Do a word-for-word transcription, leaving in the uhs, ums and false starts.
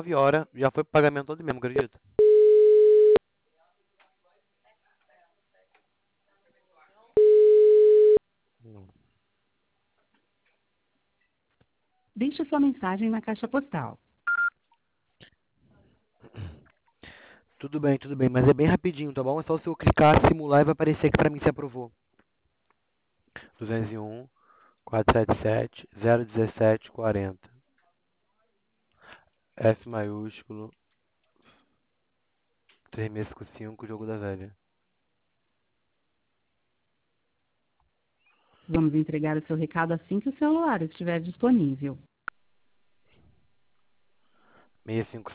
nove horas, já foi pro pagamento todo mesmo, acredita? Hum. Deixe sua mensagem na caixa postal. Tudo bem, tudo bem, mas é bem rapidinho, tá bom? É só se eu clicar, simular e vai aparecer aqui pra mim se aprovou. duzentos e um, quatrocentos e setenta e sete, zero dezessete, quarenta. F maiúsculo, três seis cinco cinco, jogo da velha. Vamos entregar o seu recado assim que o celular estiver disponível. seis cinco